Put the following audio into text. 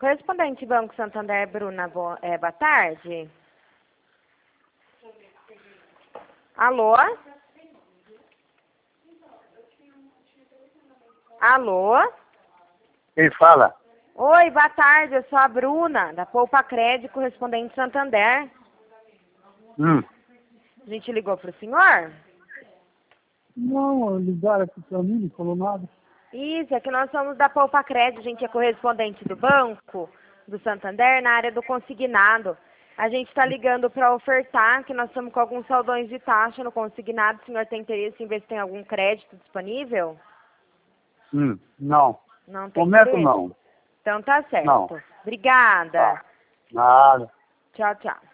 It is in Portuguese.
Correspondente Banco Santander, Bruna, boa tarde. Alô? Alô? Quem fala? Oi, boa tarde, eu sou a Bruna, da Poupa Crédito, correspondente Santander. A gente ligou para o senhor? Não, ligaram aqui pra mim, não falou nada. Isso, é que nós somos da Poupa Crédito, a gente é correspondente do banco, do Santander, na área do consignado. A gente está ligando para ofertar que nós estamos com alguns saldões de taxa no consignado. O senhor tem interesse em ver se tem algum crédito disponível? Não. Não tem Momento interesse? não. Então tá certo. Não. Obrigada. Tá. Nada. Tchau, tchau.